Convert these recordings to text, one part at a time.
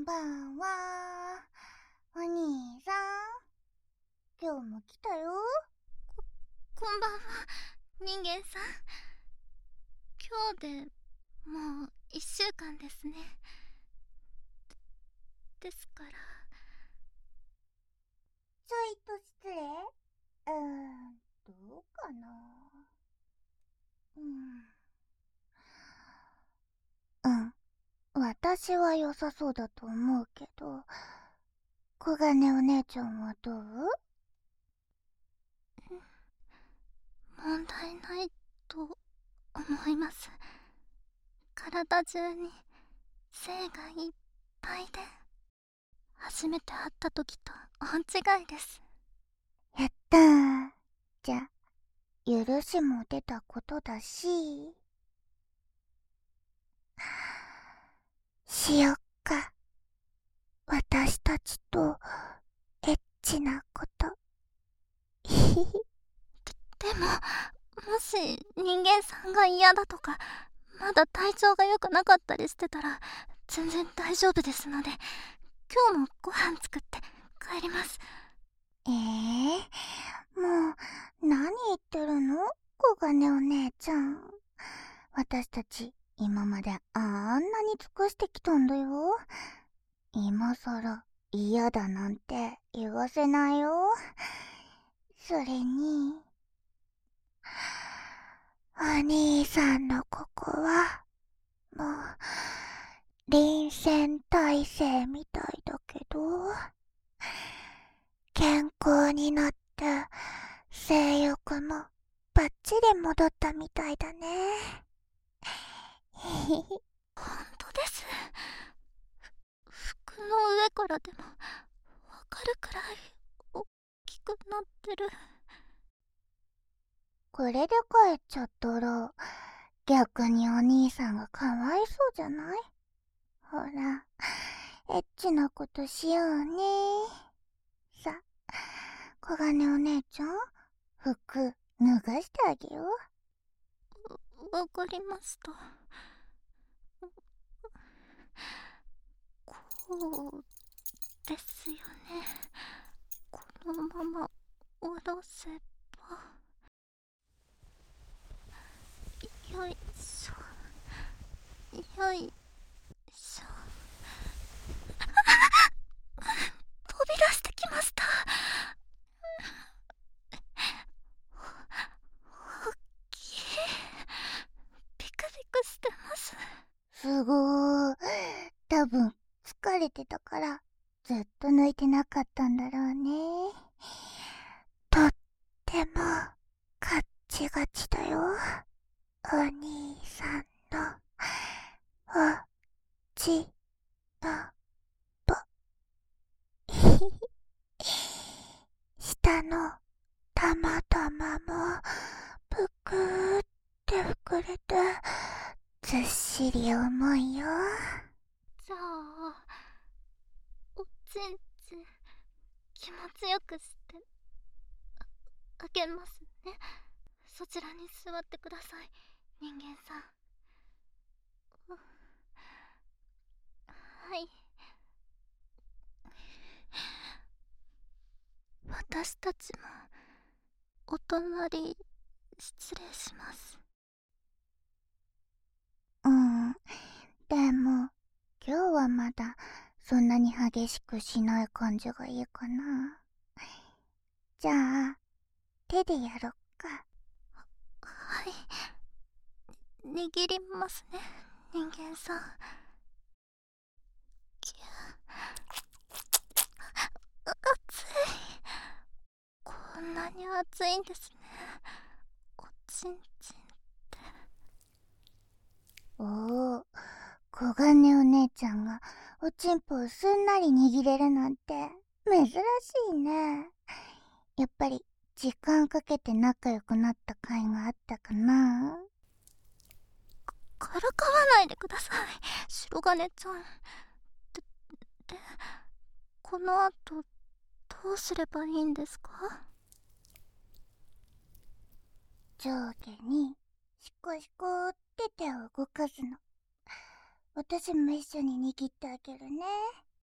ばんは。お兄さん、今日も来たよ。 こんばんは、人間さん。今日でもう1週間ですね。ですから。 ちょいと失礼。どうかな。私は良さそうだと思うけど、小金お姉ちゃんはどう？ 問題ないと思います。体中に精がいっぱいで、初めて会った時と大違いです。 やったー。じゃあ、許しも出たことだし、しよっか。私たちとエッチなこと。ひひひ。 でも、もし人間さんが嫌だとか、まだ体調が良くなかったりしてたら全然大丈夫ですので、今日もご飯作って帰ります。 もう、何言ってるの？小金お姉ちゃん。私たち、今まであんなに尽くしてきたんだよ。今さら嫌だなんて言わせないよ。それに、お兄さんのここは、もう、臨戦態勢みたいだけど、健康になって、性欲もバッチリ戻ったみたいだね。 本当です。服の上からでもわかるくらい大きくなってる。 これで帰っちゃったら、逆にお兄さんがかわいそうじゃない？ほら、エッチなことしようね。さ、小金お姉ちゃん、服脱がしてあげよう。 わかりました。こうですよね。このまま下ろせば。よいしょ、よいしょ。飛び出してきました。大きい。ビクビクしてます。 すごー。多分、疲れてたから、ずっと抜いてなかったんだろうね。とっても、ガッチガチだよ。お兄さんの、おちのぼ。下のたまたまも、ぷくーって膨れて、ずっしり重いよ。 じゃあ、おちんち気持ちよくしてあげますね。そちらに座ってください、人間さん。はい。私たちもお隣失礼します。 でも、今日はまだそんなに激しくしない感じがいいかな。じゃあ、手でやろっか。 はい、握りますね、人間さん。熱い。こんなに熱いんですね、おちんちん。 おお、小金お姉ちゃんがおちんぽをすんなり握れるなんて珍しいね。やっぱり時間かけて仲良くなった甲斐があったかな。 からかわないでください、白金ちゃん。で、この後どうすればいいんですか？ 上下にシコシコって手を動かすの。私も一緒に握ってあげるね。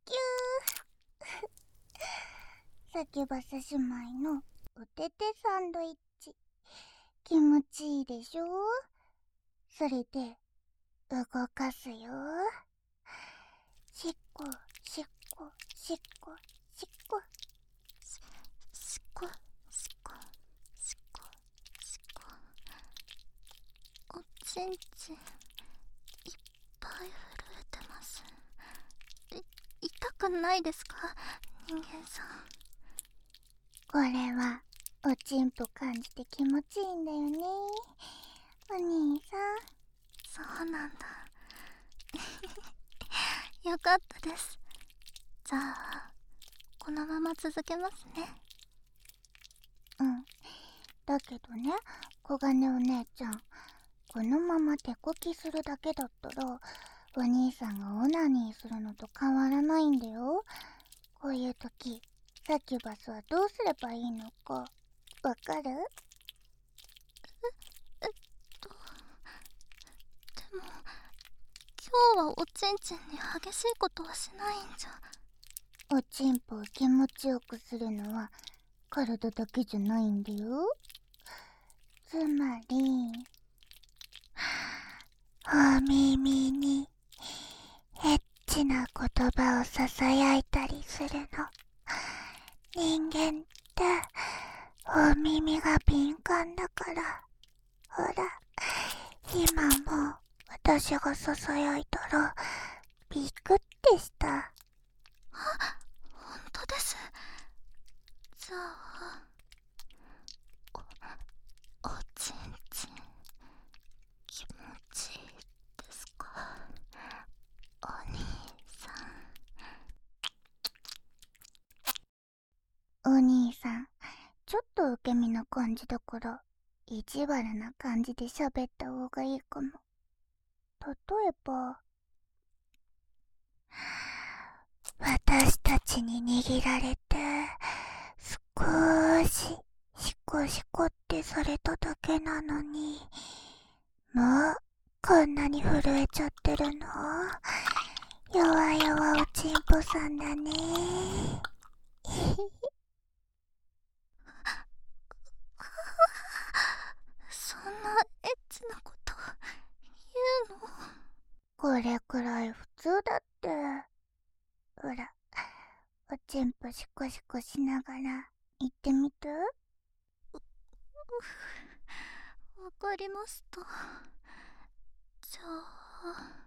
キュー。サキュバス姉妹のおててサンドイッチ、気持ちいいでしょ。それで動かすよ。しっこしっこしっこしっこしっこしっこしっこしっこ。おちんちんいっぱい震えてます。痛くないですか、人間さん。 これはおちんぽ感じて気持ちいいんだよね、お兄さん。 そうなんだ。よかったです。じゃあこのまま続けますね。 うん。だけどね、小金お姉ちゃん、このまま手こきするだけだったらお兄さんがオナニーするのと変わらないんだよ。こういう時、サキュバスはどうすればいいのかわかる？ でも今日はおちんちんに激しいことはしないんじゃ。 おちんぽを気持ちよくするのは体だけじゃないんだよ。つまり、お耳にエッチな言葉をささやいたりするの。人間ってお耳が敏感だから。ほら、今も私がささやいたらビクってした。 本当です。じゃあおちんちん気持ちいいですか、お兄さお兄さん、ちょっと受け身な感じだから意地悪な感じで喋った方がいいかも。例えば、私たちに握られて少しシコシコってされただけなのに、もうこんなに震えちゃってるの。弱々おちんぽさんだね。 そんなエッチなこと言うの？ これくらい普通だって。ほら、おちんぽシコシコしながら言ってみて。 わかりました。じゃあ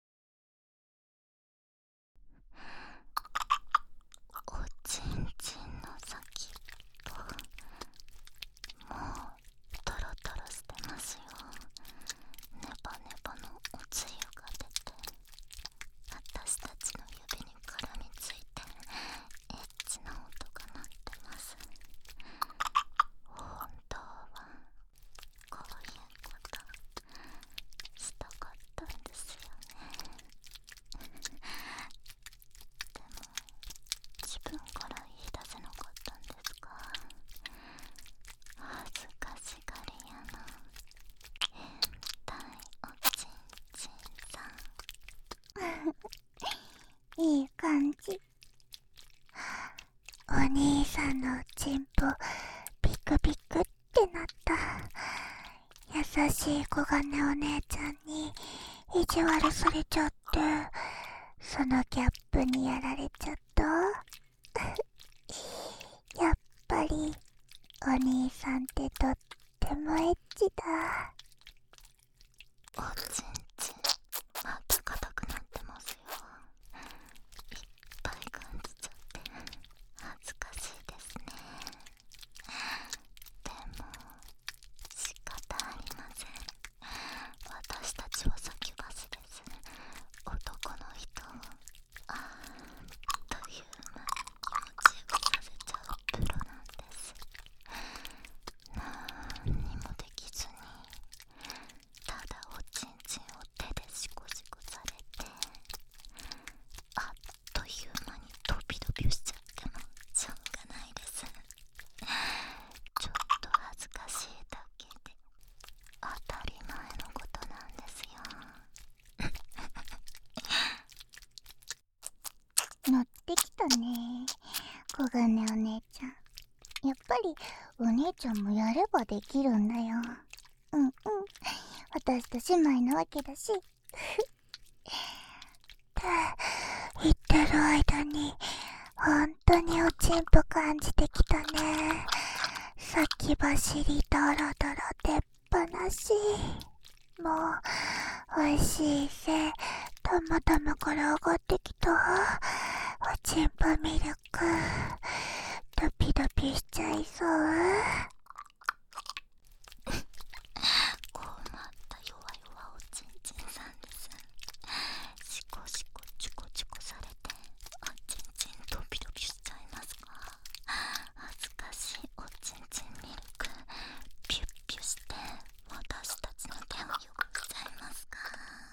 おちんちんの先っぽ、もうトロトロしてますよ。ネバネバのおつゆが出て、私たちの指に絡みついてエッチな音が鳴ってます。本当はこういうことしたかったんですよね。でも自分から言い出せなかったんですか。恥ずかしがり屋の変態おちんちんさん。 いい感じ。お兄さんのおちんぽビクビクってなった。優しい小金お姉ちゃんに意地悪されちゃって、そのギャップにやられちゃった。やっぱりお兄さんってとってもエッチだ。 おちんちんまた硬くなってますよ。いっぱい感じちゃって恥ずかしいですね。でも仕方ありません。私たちはサキュバスです。男の人をあっという間に気持ちよくさせちゃうプロなんです。なんにもできずにただおちんちん乗ってきたね、小金お姉ちゃん。やっぱりお姉ちゃんもやればできるんだよ。うんうん、私と姉妹なわけだし。って言ってる間に本当におちんぽ感じてきたね。先走りドロドロ出っ放し。もう美味しいせたまたまから上がってきたおちんぽミルク、ドピドピしちゃいそう。 困った弱々おちんちんさんです。シコシコチュコチュコされておちんちんドピドピしちゃいますか。恥ずかしいおちんちんミルクピュッピュして私たちの手を汚しちゃいますか。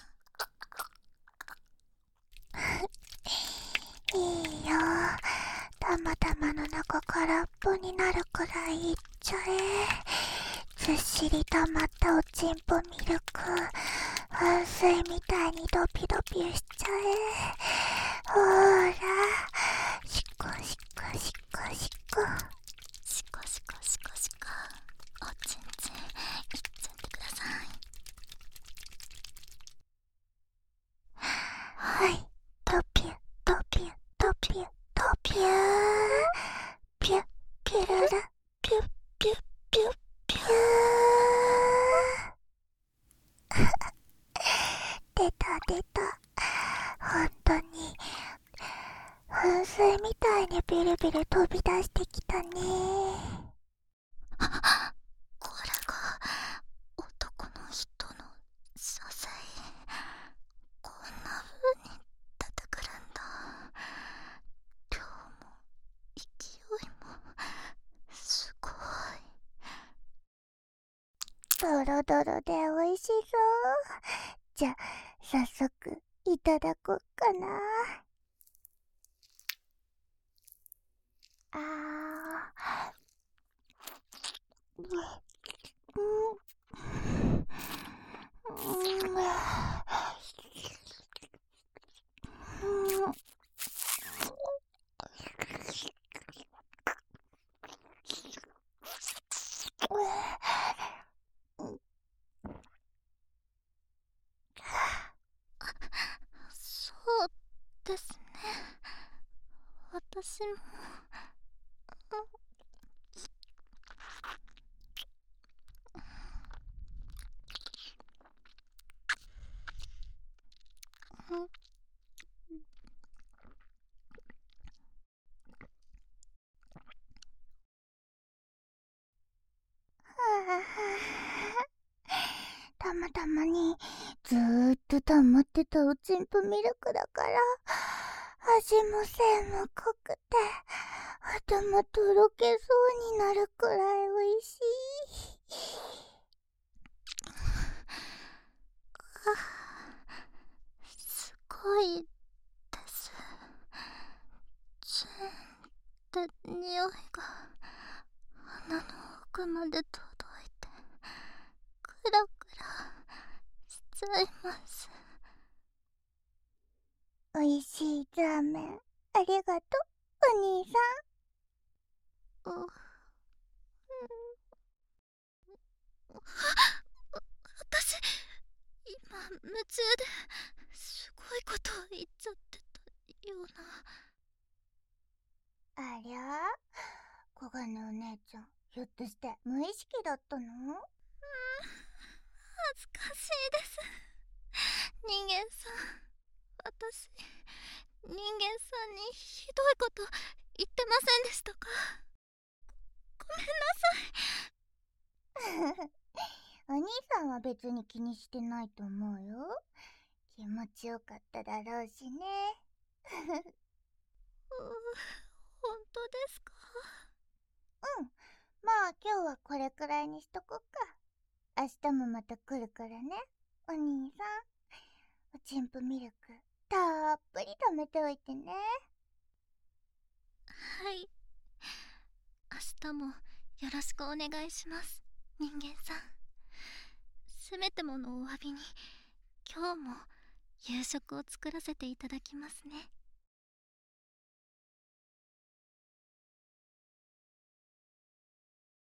いいよ、たまたまの中空っぽになるくらいいっちゃえ。ずっしり溜まったおちんぽミルク、噴水みたいにドピドピしちゃえ。ほーら、シコシコシコシコ。 シコシコシコシコおちんちんいっちゃってください。 はい、ドピュドピュドピュドピュー、ピュッピュルル、ピュッピュッピュッピュー。出た出た、本当に噴水みたいにビルビル飛び出してきたね。 これが男の人の射精。こんな風に出てくるんだ。量も勢いもすごい。 ドロドロで美味しそう。じゃ、早速いただこっかな。あー、 そうですね。私もたまたまにずーっと溜まってたおちんぽミルクだから味もせんも濃くて頭とろけそうになるくらい美味しい。 すごいです。ツンって匂いが鼻の奥まで届いてクラクラしちゃいます。 美味しいザーメンありがとうお兄さう私今夢中ですごいことを言っちゃってたような。 ん。ありゃあ、小金お姉ちゃんひょっとして無意識だったの？ 恥ずかしいです。人間さん、私人間さんにひどいこと言ってませんでしたか？ごめんなさい。 お兄さんは別に気にしてないと思うよ。気持ちよかっただろうしね。 本当ですか？ うん、まあ今日はこれくらいにしとこっか。明日もまた来るからね、お兄さん。おちんぽミルクたっぷり貯めておいてね。 はい、明日もよろしくお願いします、人間さん。せめてものお詫びに今日も夕食を作らせていただきますね。